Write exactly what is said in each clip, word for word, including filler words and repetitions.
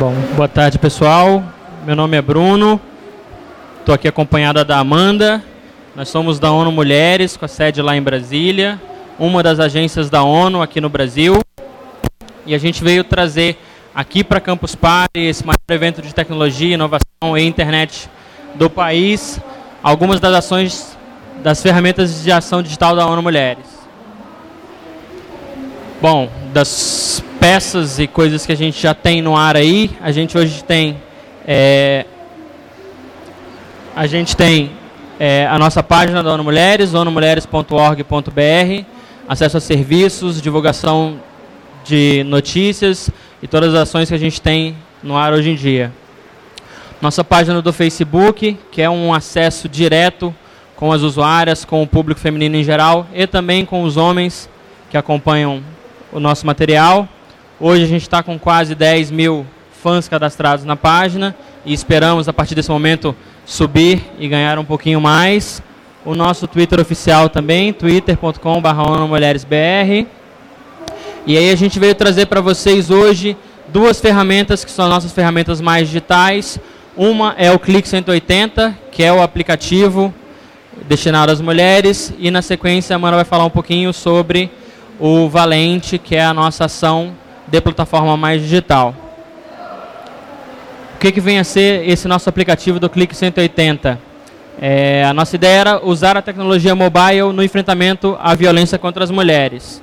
Bom, boa tarde, pessoal. Meu nome é Bruno. Estou aqui acompanhada da Amanda. Nós somos da ONU Mulheres, com a sede lá em Brasília, uma das agências da ONU aqui no Brasil. E a gente veio trazer aqui para Campus Party, esse maior evento de tecnologia, inovação e internet do país, algumas das ações, das ferramentas de ação digital da ONU Mulheres. Bom, das peças e coisas que a gente já tem no ar aí, a gente hoje tem é, a gente tem é, a nossa página da ONU Mulheres, onu mulheres ponto org ponto br, acesso a serviços, divulgação de notícias e todas as ações que a gente tem no ar hoje em dia. Nossa página do Facebook, que é um acesso direto com as usuárias, com o público feminino em geral e também com os homens que acompanham o nosso material. Hoje a gente está com quase dez mil fãs cadastrados na página e esperamos, a partir desse momento, subir e ganhar um pouquinho mais. O nosso Twitter oficial também, twitter ponto com barra onu mulheres br. E aí a gente veio trazer para vocês hoje duas ferramentas que são as nossas ferramentas mais digitais. Uma é o Clique cento e oitenta, que é o aplicativo destinado às mulheres, e na sequência a Amanda vai falar um pouquinho sobre o Valente, que é a nossa ação de plataforma mais digital. O que, que vem a ser esse nosso aplicativo do Clique cento e oitenta? É, a nossa ideia era usar a tecnologia mobile no enfrentamento à violência contra as mulheres.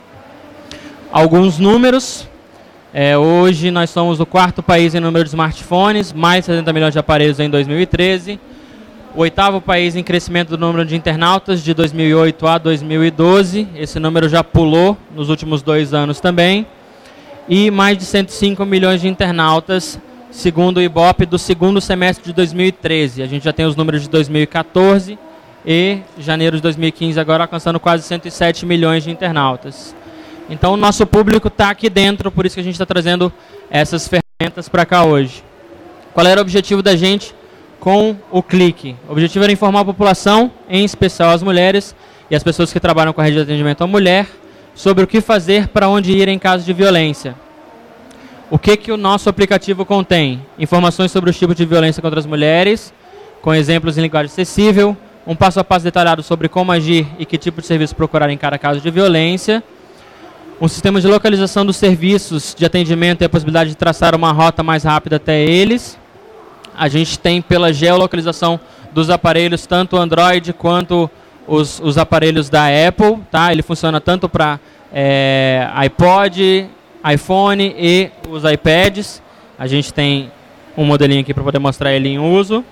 Alguns números. É, hoje nós somos o quarto país em número de smartphones, mais de setenta milhões de aparelhos em dois mil e treze. O oitavo país em crescimento do número de internautas de dois mil e oito a dois mil e doze. Esse número já pulou nos últimos dois anos também. E mais de cento e cinco milhões de internautas, segundo o Ibope, do segundo semestre de dois mil e treze. A gente já tem os números de dois mil e quatorze e janeiro de dois mil e quinze, agora alcançando quase cento e sete milhões de internautas. Então o nosso público está aqui dentro, por isso que a gente está trazendo essas ferramentas para cá hoje. Qual era o objetivo da gente com o Clique? O objetivo era informar a população, em especial as mulheres e as pessoas que trabalham com a rede de atendimento à mulher, sobre o que fazer para onde ir em caso de violência. O que, que o nosso aplicativo contém? Informações sobre os tipos de violência contra as mulheres, com exemplos em linguagem acessível, um passo a passo detalhado sobre como agir e que tipo de serviço procurar em cada caso de violência, um sistema de localização dos serviços de atendimento e a possibilidade de traçar uma rota mais rápida até eles. A gente tem pela geolocalização dos aparelhos, tanto Android quanto os, os aparelhos da Apple. Tá? Ele funciona tanto para é, iPod, iPhone e os iPads. A gente tem um modelinho aqui para poder mostrar ele em uso.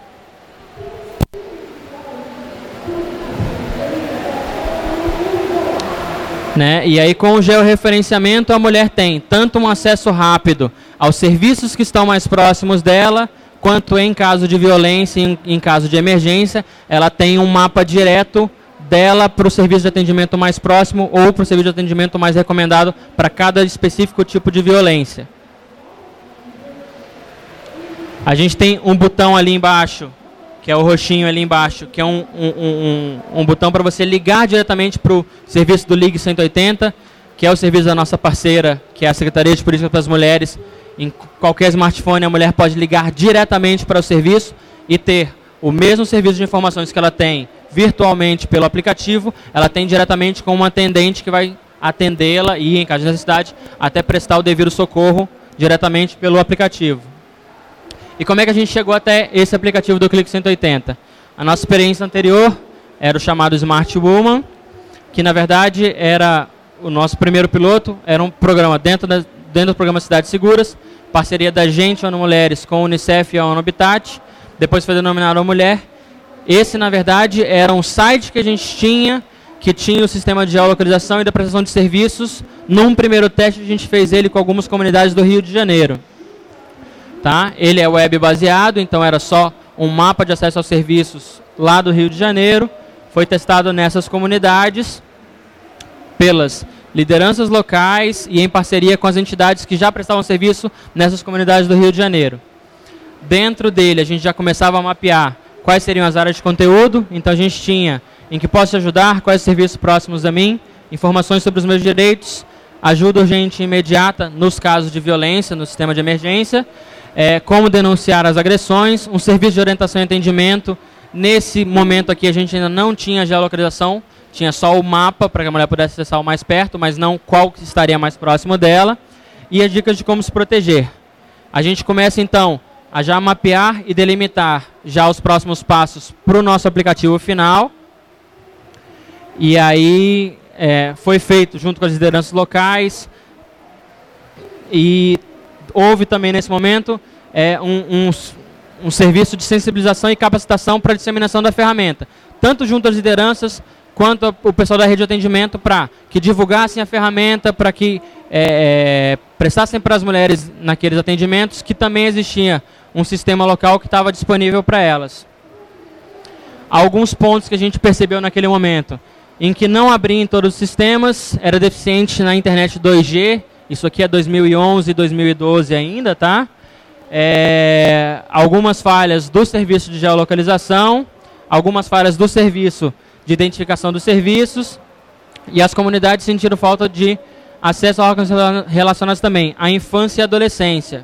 Né? E aí com o georreferenciamento a mulher tem tanto um acesso rápido aos serviços que estão mais próximos dela, quanto em caso de violência, em, em caso de emergência, ela tem um mapa direto dela para o serviço de atendimento mais próximo ou para o serviço de atendimento mais recomendado para cada específico tipo de violência. A gente tem um botão ali embaixo, que é o roxinho ali embaixo, que é um, um, um, um botão para você ligar diretamente para o serviço do Ligue cento e oitenta, que é o serviço da nossa parceira, que é a Secretaria de Política para as Mulheres. Em qualquer smartphone, a mulher pode ligar diretamente para o serviço e ter o mesmo serviço de informações que ela tem virtualmente pelo aplicativo, ela tem diretamente com uma atendente que vai atendê-la e, em caso de necessidade, até prestar o devido socorro diretamente pelo aplicativo. E como é que a gente chegou até esse aplicativo do Clique cento e oitenta? A nossa experiência anterior era o chamado Smart Woman, que na verdade era o nosso primeiro piloto, era um programa dentro, da, dentro do programa Cidades Seguras, parceria da gente, ONU Mulheres, com a Unicef e a ONU Habitat, depois foi denominado a Mulher. Esse, na verdade, era um site que a gente tinha, que tinha o sistema de geolocalização e da prestação de serviços. Num primeiro teste, a gente fez ele com algumas comunidades do Rio de Janeiro. Tá? Ele é web baseado, então era só um mapa de acesso aos serviços lá do Rio de Janeiro. Foi testado nessas comunidades pelas lideranças locais e em parceria com as entidades que já prestavam serviço nessas comunidades do Rio de Janeiro. Dentro dele, a gente já começava a mapear quais seriam as áreas de conteúdo. Então a gente tinha em que posso te ajudar, quais serviços próximos a mim, informações sobre os meus direitos, ajuda urgente e imediata nos casos de violência, no sistema de emergência. é, como denunciar as agressões, um serviço de orientação e atendimento. Nesse momento aqui a gente ainda não tinha geolocalização, tinha só o mapa para que a mulher pudesse acessar o mais perto, mas não qual que estaria mais próximo dela, e as dicas de como se proteger. A gente começa então a já mapear e delimitar já os próximos passos para o nosso aplicativo final. E aí é, foi feito junto com as lideranças locais, e houve também nesse momento é, um, um, um serviço de sensibilização e capacitação para a disseminação da ferramenta, tanto junto às lideranças quanto o pessoal da rede de atendimento, para que divulgassem a ferramenta, para que é, é, prestassem para as mulheres naqueles atendimentos que também existia um sistema local que estava disponível para elas. Alguns pontos que a gente percebeu naquele momento, em que não abria em todos os sistemas, era deficiente na internet dois G, isso aqui é dois mil e onze, dois mil e doze ainda, tá? É, algumas falhas do serviço de geolocalização, algumas falhas do serviço de identificação dos serviços, e as comunidades sentiram falta de acesso a órgãos relacionados também à infância e adolescência.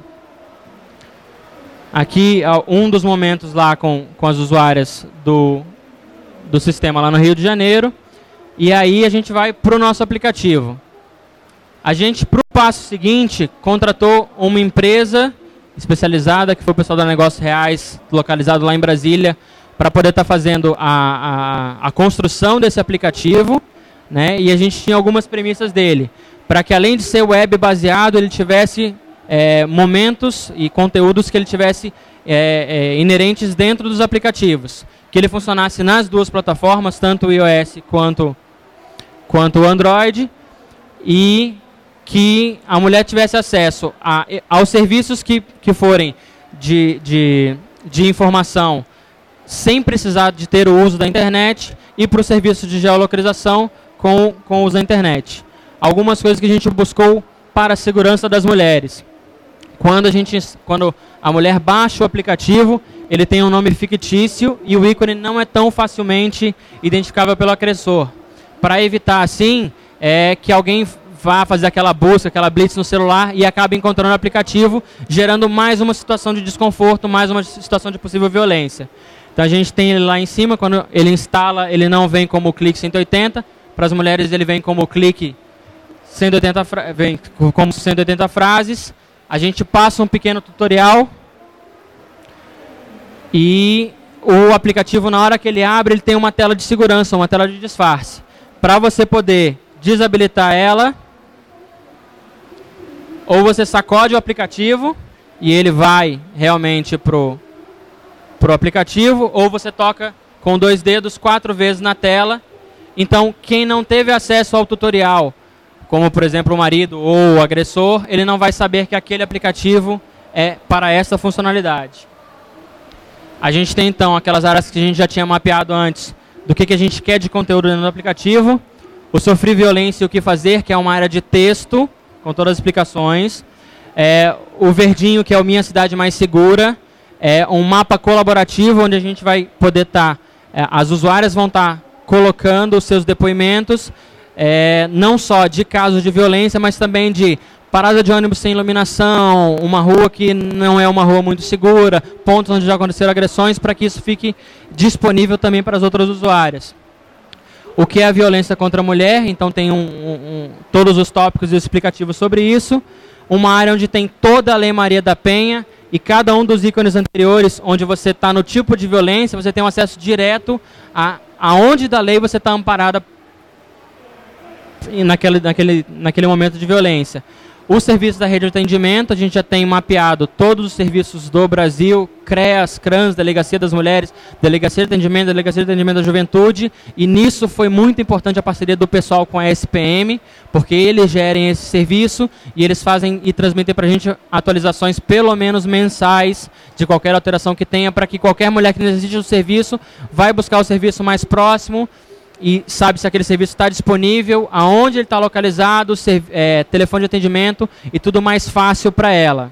Aqui, um dos momentos lá com, com as usuárias do, do sistema lá no Rio de Janeiro, e aí a gente vai para o nosso aplicativo. A gente, para o passo seguinte, contratou uma empresa especializada, que foi o pessoal da Negócios Reais, localizado lá em Brasília, para poder estar tá fazendo a, a, a construção desse aplicativo, né? E a gente tinha algumas premissas dele, para que além de ser web baseado, ele tivesse é, momentos e conteúdos que ele tivesse é, é, inerentes dentro dos aplicativos, que ele funcionasse nas duas plataformas, tanto o iOS quanto, quanto o Android, e que a mulher tivesse acesso a, aos serviços que, que forem de, de, de informação, sem precisar de ter o uso da internet, e para o serviço de geolocalização com, com o uso da internet. Algumas coisas que a gente buscou para a segurança das mulheres. Quando a, gente, quando a mulher baixa o aplicativo, ele tem um nome fictício e o ícone não é tão facilmente identificável pelo agressor. Para evitar, assim, é, que alguém vá fazer aquela busca, aquela blitz no celular e acabe encontrando o aplicativo, gerando mais uma situação de desconforto, mais uma situação de possível violência. Então a gente tem ele lá em cima, quando ele instala, ele não vem como o clique cento e oitenta, para as mulheres ele vem como o clique cento e oitenta, vem como cento e oitenta frases. A gente passa um pequeno tutorial e o aplicativo, na hora que ele abre, ele tem uma tela de segurança, uma tela de disfarce. Para você poder desabilitar ela, ou você sacode o aplicativo e ele vai realmente pro pro aplicativo, ou você toca com dois dedos quatro vezes na tela. Então, quem não teve acesso ao tutorial, como por exemplo o marido ou o agressor, ele não vai saber que aquele aplicativo é para essa funcionalidade. A gente tem então aquelas áreas que a gente já tinha mapeado antes, do que, que a gente quer de conteúdo dentro do aplicativo. O Sofri Violência e o que fazer, que é uma área de texto, com todas as explicações. É, o verdinho, que é o Minha Cidade Mais Segura, é um mapa colaborativo, onde a gente vai poder estar, tá, é, as usuárias vão estar tá colocando os seus depoimentos, é, não só de casos de violência, mas também de parada de ônibus sem iluminação, uma rua que não é uma rua muito segura, pontos onde já aconteceram agressões, para que isso fique disponível também para as outras usuárias. O que é a violência contra a mulher, então tem um, um, um, todos os tópicos e explicativos sobre isso. Uma área onde tem toda a Lei Maria da Penha e cada um dos ícones anteriores, onde você está no tipo de violência, você tem um acesso direto a aonde da lei você está amparada naquele, naquele, naquele momento de violência. O serviço da rede de atendimento, a gente já tem mapeado todos os serviços do Brasil, CREAS, CRANS, Delegacia das Mulheres, Delegacia de Atendimento, Delegacia de Atendimento da Juventude, e nisso foi muito importante a parceria do pessoal com a S P M, porque eles gerem esse serviço e eles fazem e transmitem para a gente atualizações pelo menos mensais de qualquer alteração que tenha, para que qualquer mulher que necessite do serviço vai buscar o serviço mais próximo, e sabe se aquele serviço está disponível, aonde ele está localizado, é, telefone de atendimento e tudo mais fácil para ela.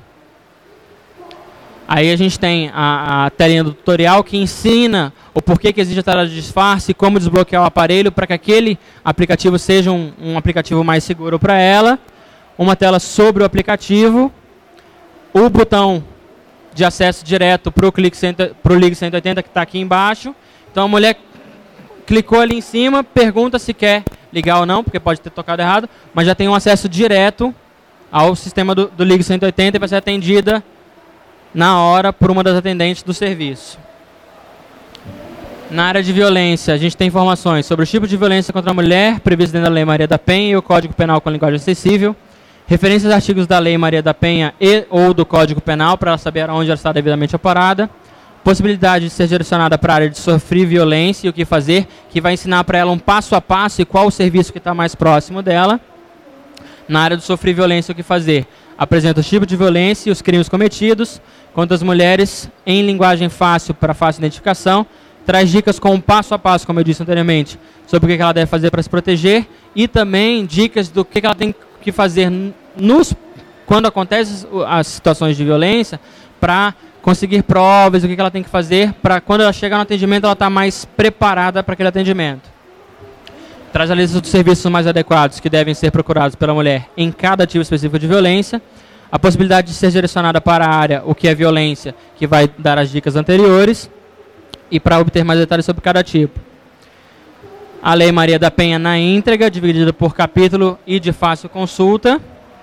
Aí a gente tem a, a telinha do tutorial que ensina o porquê que existe a tela de disfarce, como desbloquear o aparelho para que aquele aplicativo seja um, um aplicativo mais seguro para ela. Uma tela sobre o aplicativo, o botão de acesso direto para o Clique cento e oitenta que está aqui embaixo. Então a mulher clicou ali em cima, pergunta se quer ligar ou não, porque pode ter tocado errado, mas já tem um acesso direto ao sistema do, do Ligue cento e oitenta e vai ser atendida na hora por uma das atendentes do serviço. Na área de violência, a gente tem informações sobre os tipos de violência contra a mulher, previstos dentro da Lei Maria da Penha e o Código Penal com linguagem acessível, referências a artigos da Lei Maria da Penha e ou do Código Penal, para ela saber onde ela está devidamente aparada, possibilidade de ser direcionada para a área de sofrer violência e o que fazer, que vai ensinar para ela um passo a passo e qual o serviço que está mais próximo dela. Na área de sofrer violência, o que fazer? Apresenta os tipos de violência e os crimes cometidos contra as mulheres em linguagem fácil para fácil identificação, traz dicas com um passo a passo, como eu disse anteriormente, sobre o que ela deve fazer para se proteger e também dicas do que ela tem que fazer nos, quando acontecem as situações de violência para conseguir provas, o que ela tem que fazer para quando ela chegar no atendimento ela estar mais preparada para aquele atendimento. Traz a lista dos serviços mais adequados que devem ser procurados pela mulher em cada tipo específico de violência, a possibilidade de ser direcionada para a área, o que é violência, que vai dar as dicas anteriores, e para obter mais detalhes sobre cada tipo. A Lei Maria da Penha na íntegra, dividida por capítulo e de fácil consulta.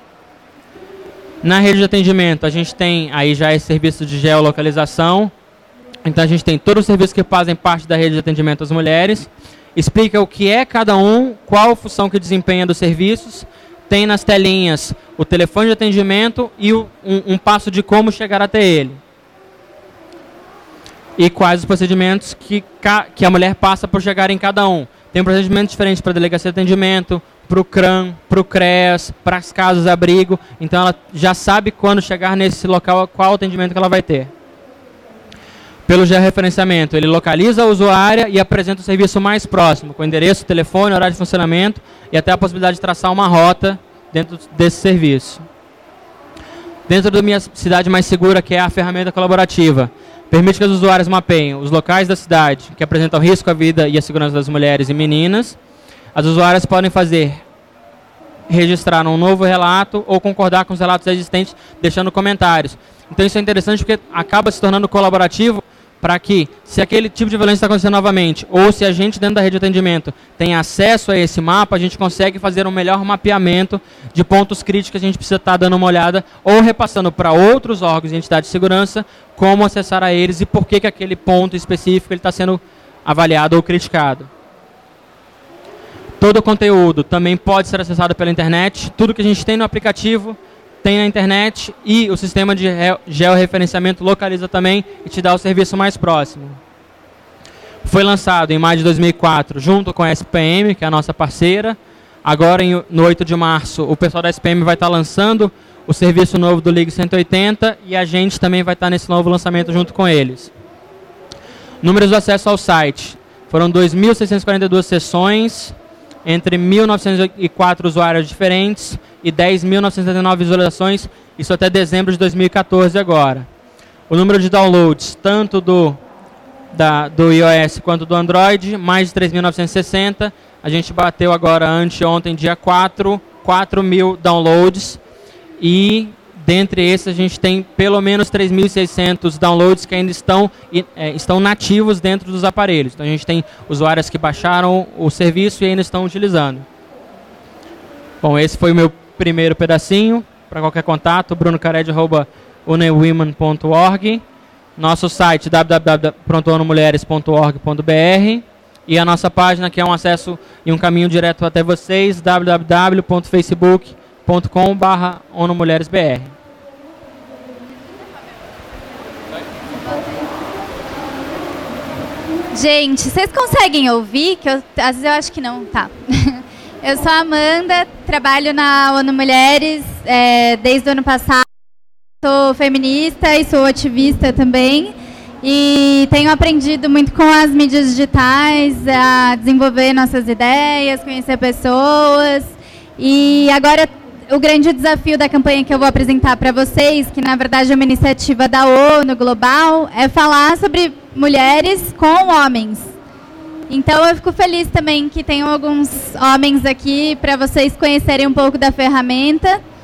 Na rede de atendimento, a gente tem, aí já é serviço de geolocalização, então a gente tem todos os serviços que fazem parte da rede de atendimento às mulheres, explica o que é cada um, qual a função que desempenha dos serviços, tem nas telinhas o telefone de atendimento e o, um, um passo de como chegar até ele. E quais os procedimentos que, que a mulher passa por chegar em cada um. Tem um procedimento diferente para a delegacia de atendimento, para o CRAM, para o CREAS, para as casas de abrigo. Então ela já sabe quando chegar nesse local qual atendimento que ela vai ter. Pelo georreferenciamento, ele localiza a usuária e apresenta o serviço mais próximo, com endereço, telefone, horário de funcionamento e até a possibilidade de traçar uma rota dentro desse serviço. Dentro da minha cidade mais segura, que é a ferramenta colaborativa, permite que os usuários mapeiem os locais da cidade que apresentam risco à vida e à segurança das mulheres e meninas. As usuárias podem fazer, registrar um novo relato ou concordar com os relatos existentes, deixando comentários. Então isso é interessante porque acaba se tornando colaborativo para que, se aquele tipo de violência está acontecendo novamente, ou se a gente dentro da rede de atendimento tem acesso a esse mapa, a gente consegue fazer um melhor mapeamento de pontos críticos que a gente precisa estar dando uma olhada, ou repassando para outros órgãos e entidades de segurança, como acessar a eles e por que, que aquele ponto específico está sendo avaliado ou criticado. Todo o conteúdo também pode ser acessado pela internet, tudo que a gente tem no aplicativo tem na internet e o sistema de georreferenciamento localiza também e te dá o serviço mais próximo. Foi lançado em maio de dois mil e quatro junto com a S P M, que é a nossa parceira. Agora, em, no oito de março, o pessoal da S P M vai estar lançando o serviço novo do Ligue cento e oitenta e a gente também vai estar nesse novo lançamento junto com eles. Números do acesso ao site. Foram dois mil seiscentas e quarenta e duas sessões, entre mil novecentos e quatro usuários diferentes e dez mil novecentas e setenta e nove visualizações, isso até dezembro de dois mil e quatorze agora. O número de downloads, tanto do, da, do iOS quanto do Android, mais de três mil novecentos e sessenta. A gente bateu agora, anteontem, dia quatro, quatro mil downloads. E, dentre esses, a gente tem pelo menos três mil e seiscentos downloads que ainda estão, é, estão nativos dentro dos aparelhos. Então, a gente tem usuários que baixaram o serviço e ainda estão utilizando. Bom, esse foi o meu primeiro pedacinho. Para qualquer contato, bruno cared arroba unewomen ponto org. Nosso site, w w w ponto ono mulheres ponto org ponto b r. E a nossa página, que é um acesso e um caminho direto até vocês, w w w ponto facebook ponto com barra ono mulheres b r. Gente, vocês conseguem ouvir? Que eu, às vezes eu acho que não. Tá. Eu sou a Amanda, trabalho na ONU Mulheres é, desde o ano passado. Sou feminista e sou ativista também. E tenho aprendido muito com as mídias digitais, a desenvolver nossas ideias, conhecer pessoas. E agora o grande desafio da campanha que eu vou apresentar para vocês, que na verdade é uma iniciativa da ONU Global, é falar sobre mulheres com homens. Então eu fico feliz também que tenham alguns homens aqui para vocês conhecerem um pouco da ferramenta.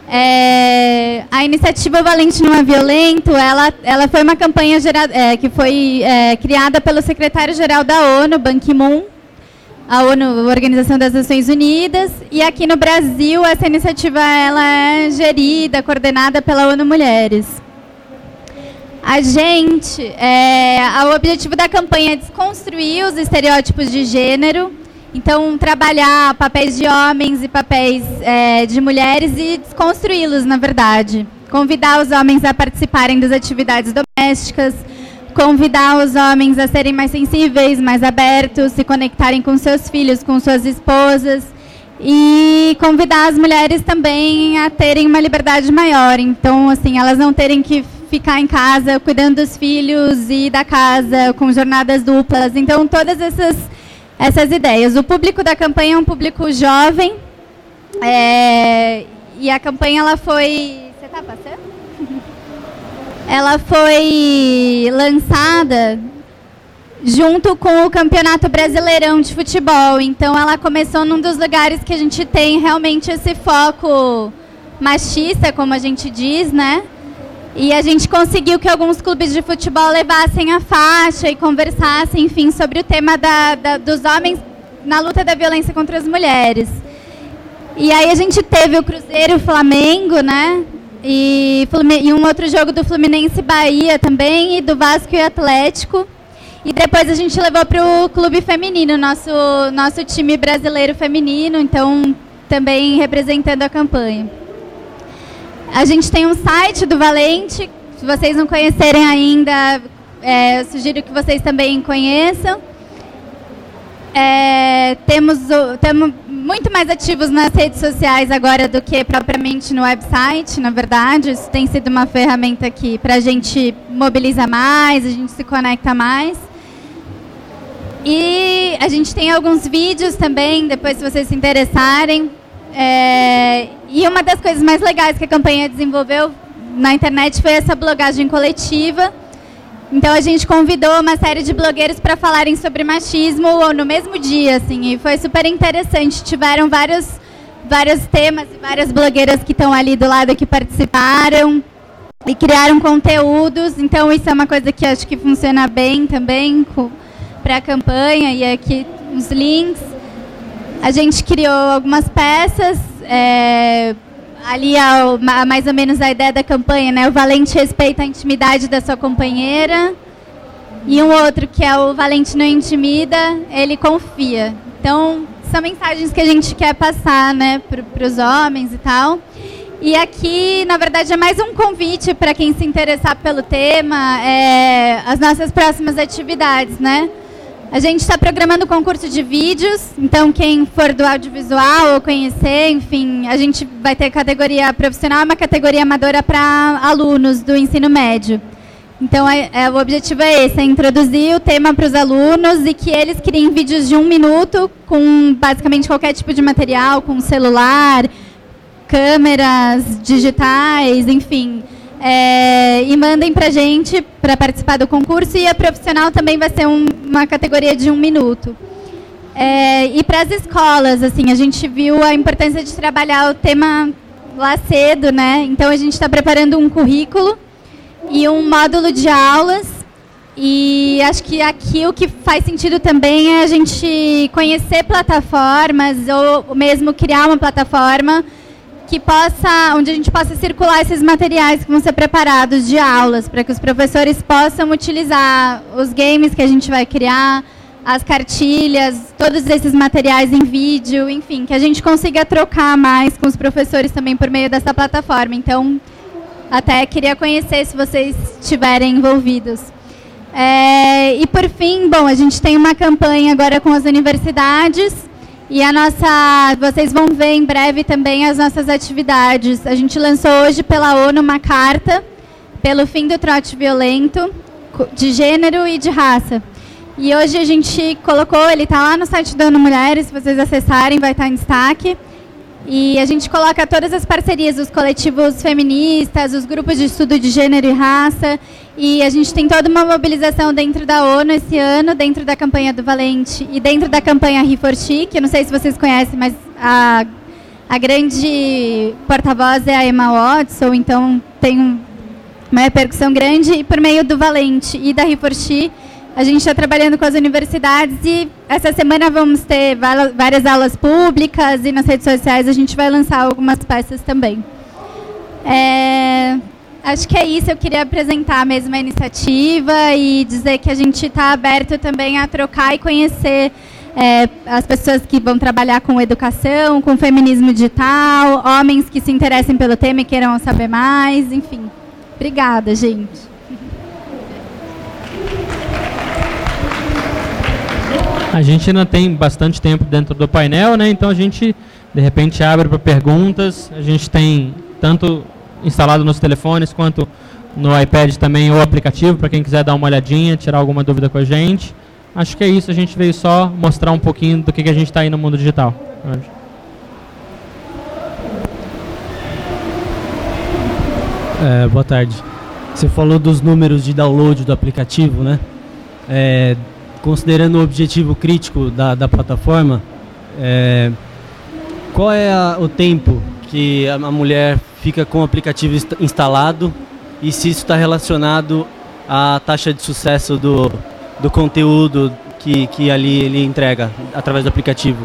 É, a iniciativa Valente Não é Violento, ela, ela foi uma campanha gera, é, que foi é, criada pelo secretário-geral da ONU, Ban Ki-moon, a ONU, a Organização das Nações Unidas, e aqui no Brasil essa iniciativa ela é gerida, coordenada pela ONU Mulheres. A gente, é, o objetivo da campanha é desconstruir os estereótipos de gênero, então trabalhar papéis de homens e papéis é, de mulheres e desconstruí-los, na verdade. Convidar os homens a participarem das atividades domésticas, convidar os homens a serem mais sensíveis, mais abertos, se conectarem com seus filhos, com suas esposas, e convidar as mulheres também a terem uma liberdade maior. Então, assim, elas não terem que ficar em casa cuidando dos filhos e da casa, com jornadas duplas. Então, todas essas, essas ideias. O público da campanha é um público jovem, é, e a campanha ela foi... Você está passando? Ela foi lançada junto com o Campeonato Brasileirão de Futebol. Então, ela começou num dos lugares que a gente tem realmente esse foco machista, como a gente diz, né? E a gente conseguiu que alguns clubes de futebol levassem a faixa e conversassem, enfim, sobre o tema da, da, dos homens na luta da violência contra as mulheres. E aí a gente teve o Cruzeiro e o Flamengo, né? E, e um outro jogo do Fluminense e Bahia também, e do Vasco e Atlético. E depois a gente levou para o clube feminino, nosso, nosso time brasileiro feminino, então também representando a campanha. A gente tem um site do Valente, se vocês não conhecerem ainda, é, eu sugiro que vocês também conheçam. É, temos, temos muito mais ativos nas redes sociais agora do que propriamente no website, na verdade. Isso tem sido uma ferramenta que para a gente mobiliza mais, a gente se conecta mais. E a gente tem alguns vídeos também, depois se vocês se interessarem. É, e uma das coisas mais legais que a campanha desenvolveu na internet foi essa blogagem coletiva. Então a gente convidou uma série de blogueiros para falarem sobre machismo no mesmo dia, assim, e foi super interessante. Tiveram vários, vários temas e várias blogueiras que estão ali do lado que participaram e criaram conteúdos. Então isso é uma coisa que acho que funciona bem também para a campanha, e aqui os links. A gente criou algumas peças, é, ali a, a, mais ou menos a ideia da campanha, né? O valente respeita a intimidade da sua companheira. E um outro que é o valente não intimida, ele confia. Então, são mensagens que a gente quer passar, né, para os homens e tal. E aqui, na verdade, é mais um convite para quem se interessar pelo tema, é, as nossas próximas atividades, né? A gente está programando um concurso de vídeos, então quem for do audiovisual ou conhecer, enfim, a gente vai ter categoria profissional e uma categoria amadora para alunos do ensino médio. Então, é, é, o objetivo é esse, é introduzir o tema para os alunos e que eles criem vídeos de um minuto com basicamente qualquer tipo de material, com celular, câmeras digitais, enfim. É, e mandem para a gente para participar do concurso, e a profissional também vai ser um, uma categoria de um minuto. É, e para as escolas, assim, a gente viu a importância de trabalhar o tema lá cedo, né? Então a gente está preparando um currículo e um módulo de aulas, e acho que aqui o que faz sentido também é a gente conhecer plataformas ou mesmo criar uma plataforma que possa, onde a gente possa circular esses materiais que vão ser preparados de aulas, para que os professores possam utilizar os games que a gente vai criar, as cartilhas, todos esses materiais em vídeo, enfim, que a gente consiga trocar mais com os professores também por meio dessa plataforma. Então, até queria conhecer se vocês estiverem envolvidos. É, e por fim, bom, a gente tem uma campanha agora com as universidades. E a nossa, vocês vão ver em breve também as nossas atividades. A gente lançou hoje pela ONU uma carta pelo fim do trote violento de gênero e de raça. E hoje a gente colocou, ele está lá no site da ONU Mulheres, se vocês acessarem vai estar em destaque. E a gente coloca todas as parcerias, os coletivos feministas, os grupos de estudo de gênero e raça. E a gente tem toda uma mobilização dentro da ONU esse ano, dentro da campanha do Valente e dentro da campanha He for She, que eu não sei se vocês conhecem, mas a, A grande porta-voz é a Emma Watson, então tem um, uma repercussão grande. E por meio do Valente e da Reforchi, a gente está trabalhando com as universidades e essa semana vamos ter várias aulas públicas e nas redes sociais a gente vai lançar algumas peças também. É, acho que é isso, eu queria apresentar mesmo a iniciativa e dizer que a gente está aberto também a trocar e conhecer é, as pessoas que vão trabalhar com educação, com feminismo digital, homens que se interessem pelo tema e queiram saber mais, enfim. Obrigada, gente. A gente ainda tem bastante tempo dentro do painel, né? Então a gente, de repente, abre para perguntas. A gente tem tanto instalado nos telefones quanto no iPad também o aplicativo, para quem quiser dar uma olhadinha, tirar alguma dúvida com a gente. Acho que é isso, a gente veio só mostrar um pouquinho do que, que a gente está aí no mundo digital. É, boa tarde. Você falou dos números de download do aplicativo, né? É, considerando o objetivo crítico da, da plataforma, é, qual é a, o tempo que a, a mulher fica com o aplicativo inst instalado e se isso está relacionado à taxa de sucesso do, do conteúdo que, que ali ele entrega através do aplicativo?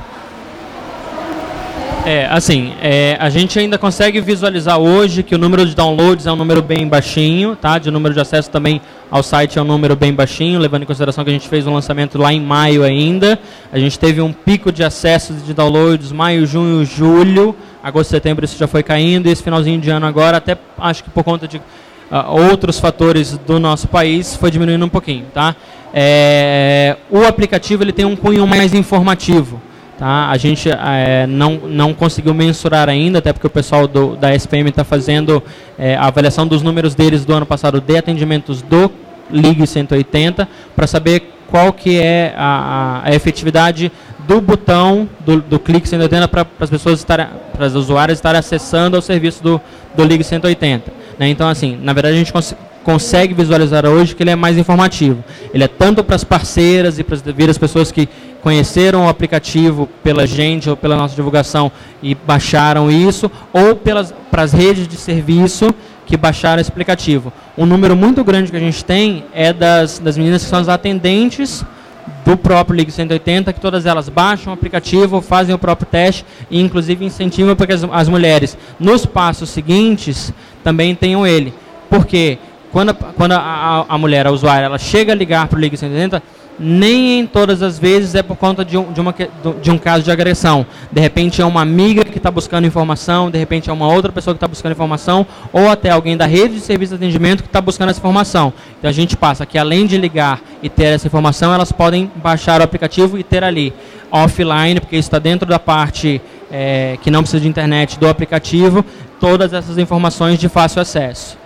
É, assim, é, a gente ainda consegue visualizar hoje que o número de downloads é um número bem baixinho, tá? De número de acesso também ao site é um número bem baixinho, levando em consideração que a gente fez um lançamento lá em maio ainda. A gente teve um pico de acessos de downloads maio, junho, julho, agosto, setembro isso já foi caindo, e esse finalzinho de ano agora, até acho que por conta de uh, outros fatores do nosso país, foi diminuindo um pouquinho, tá? É, o aplicativo ele tem um cunho mais informativo. Tá? A gente é, não, não conseguiu mensurar ainda, até porque o pessoal do, da S P M está fazendo é, a avaliação dos números deles do ano passado de atendimentos do Ligue cento e oitenta, para saber qual que é a, a efetividade do botão do, do Clique cento e oitenta para as pessoas estarem, para os usuários estarem acessando ao serviço do, do Ligue cento e oitenta. Né? Então, assim, na verdade a gente cons consegue visualizar hoje que ele é mais informativo. Ele é tanto para as parceiras e para as pessoas que conheceram o aplicativo pela gente ou pela nossa divulgação e baixaram isso, ou pelas, para as redes de serviço que baixaram esse aplicativo. Um número muito grande que a gente tem é das, das meninas que são as atendentes do próprio Ligue cento e oitenta, que todas elas baixam o aplicativo, fazem o próprio teste e inclusive incentivam para que as, as mulheres nos passos seguintes também tenham ele. Por quê? Quando, a, quando a, a, a mulher, a usuária, ela chega a ligar para o Ligue cento e oitenta, nem em todas as vezes é por conta de um, de, uma, de um caso de agressão. De repente é uma amiga que está buscando informação, de repente é uma outra pessoa que está buscando informação, ou até alguém da rede de serviço de atendimento que está buscando essa informação. Então a gente passa que além de ligar e ter essa informação, elas podem baixar o aplicativo e ter ali offline, porque isso está dentro da parte é, que não precisa de internet do aplicativo, todas essas informações de fácil acesso.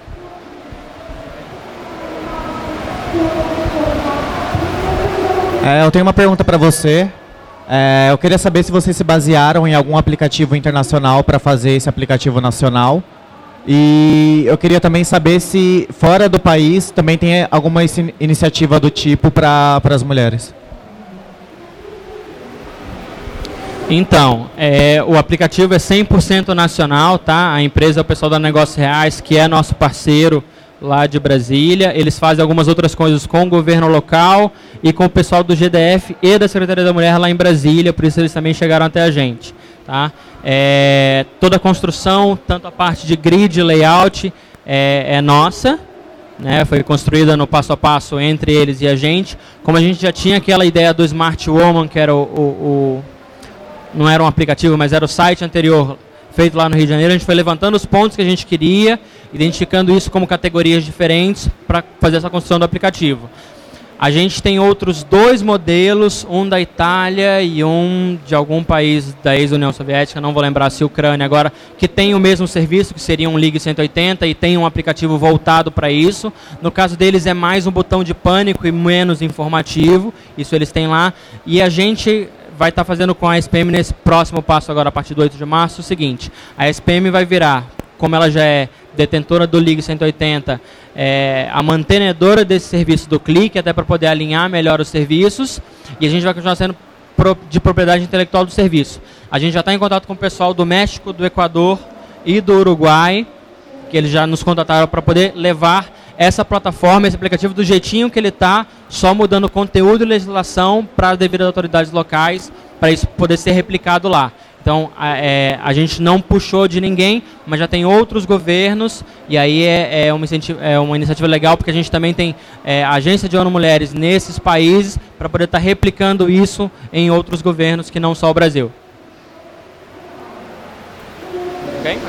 É, eu tenho uma pergunta para você. É, eu queria saber se vocês se basearam em algum aplicativo internacional para fazer esse aplicativo nacional. E eu queria também saber se fora do país também tem alguma iniciativa do tipo para as mulheres. Então, é, o aplicativo é cem por cento nacional, tá? A empresa é o pessoal da Negócios Reais, que é nosso parceiro lá de Brasília. Eles fazem algumas outras coisas com o governo local e com o pessoal do G D F e da Secretaria da Mulher lá em Brasília, por isso eles também chegaram até a gente. Tá? É, toda a construção, tanto a parte de grid, layout, é, é nossa, né? Foi construída no passo a passo entre eles e a gente. Como a gente já tinha aquela ideia do Smart Woman, que era o, o, o não era um aplicativo, mas era o site anterior, feito lá no Rio de Janeiro, a gente foi levantando os pontos que a gente queria, identificando isso como categorias diferentes para fazer essa construção do aplicativo. A gente tem outros dois modelos, um da Itália e um de algum país da ex-União Soviética, não vou lembrar se Ucrânia agora, que tem o mesmo serviço, que seria um Ligue cento e oitenta, e tem um aplicativo voltado para isso. No caso deles é mais um botão de pânico e menos informativo, isso eles têm lá. E a gente vai estar fazendo com a S P M nesse próximo passo agora, a partir do oito de março, o seguinte: a S P M vai virar, como ela já é detentora do Ligue cento e oitenta, é, a mantenedora desse serviço do Clique, até para poder alinhar melhor os serviços, e a gente vai continuar sendo pro, de propriedade intelectual do serviço. A gente já está em contato com o pessoal do México, do Equador e do Uruguai, que eles já nos contataram para poder levar essa plataforma, esse aplicativo do jeitinho que ele está, só mudando conteúdo e legislação para as devidas autoridades locais, para isso poder ser replicado lá. Então, a, é, a gente não puxou de ninguém, mas já tem outros governos, e aí é, é, uma, é uma iniciativa legal, porque a gente também tem é, agência de ONU Mulheres nesses países, para poder estar tá replicando isso em outros governos que não só o Brasil. Ok?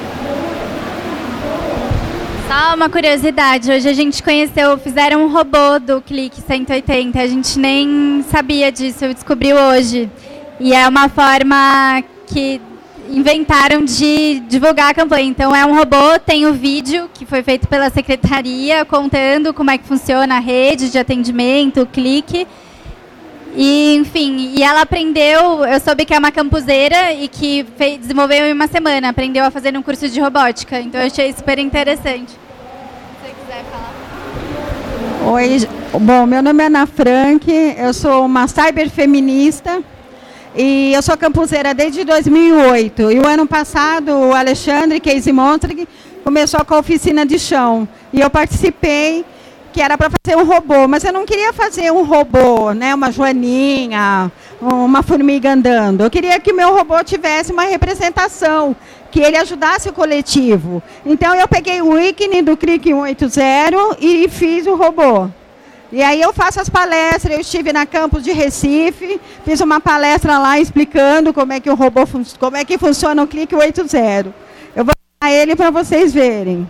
Só uma curiosidade, hoje a gente conheceu, fizeram um robô do Clique cento e oitenta, a gente nem sabia disso, eu descobri hoje. E é uma forma que inventaram de divulgar a campanha. Então é um robô, tem o vídeo que foi feito pela secretaria, contando como é que funciona a rede de atendimento, o Clique. E, enfim, e ela aprendeu, eu soube que é uma campuseira e que fez, desenvolveu em uma semana, aprendeu a fazer um curso de robótica, então eu achei super interessante. Se você quiser falar. Oi, bom, meu nome é Ana Frank, eu sou uma cyberfeminista e eu sou campuseira desde dois mil e oito. E o ano passado o Alexandre Casey Montrig começou com a oficina de chão e eu participei, que era para fazer um robô, mas eu não queria fazer um robô, né, uma joaninha, uma formiga andando. Eu queria que o meu robô tivesse uma representação, que ele ajudasse o coletivo. Então eu peguei o ícone do Clique cento e oitenta e fiz o robô. E aí eu faço as palestras, eu estive na campus de Recife, fiz uma palestra lá explicando como é que o robô, como é que funciona o Clique cento e oitenta. Eu vou dar ele para vocês verem.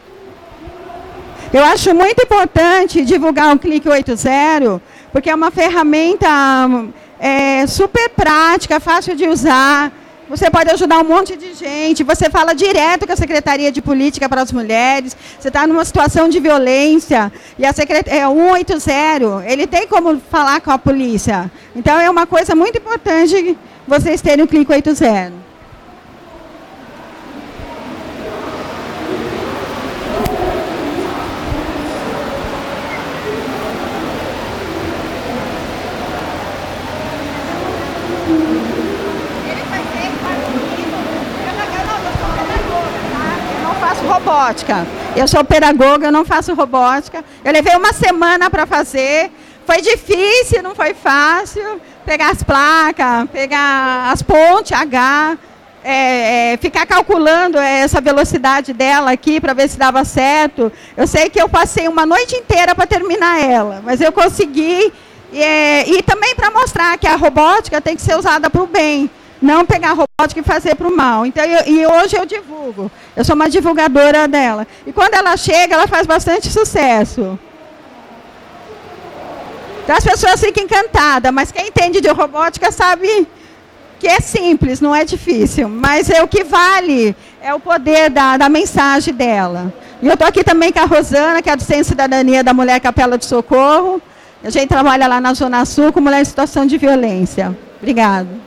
Eu acho muito importante divulgar o Clique cento e oitenta, porque é uma ferramenta é, super prática, fácil de usar. Você pode ajudar um monte de gente, você fala direto com a Secretaria de Política para as Mulheres, você está numa situação de violência, e a secret... é, o cento e oitenta, ele tem como falar com a polícia. Então é uma coisa muito importante vocês terem o Clique cento e oitenta. Robótica. Eu sou pedagoga, eu não faço robótica. Eu levei uma semana para fazer. Foi difícil, não foi fácil. Pegar as placas, pegar as pontes H, é, é, ficar calculando essa velocidade dela aqui para ver se dava certo. Eu sei que eu passei uma noite inteira para terminar ela, mas eu consegui. É, e também para mostrar que a robótica tem que ser usada para o bem. Não pegar a robótica e fazer para o mal. Então, eu, e hoje eu divulgo. Eu sou uma divulgadora dela. E quando ela chega, ela faz bastante sucesso. Então, as pessoas ficam encantadas, mas quem entende de robótica sabe que é simples, não é difícil. Mas é o que vale, é o poder da, da mensagem dela. E eu estou aqui também com a Rosana, que é a do Centro de Cidadania da Mulher Capela de Socorro. A gente trabalha lá na Zona Sul com mulher em situação de violência. Obrigada.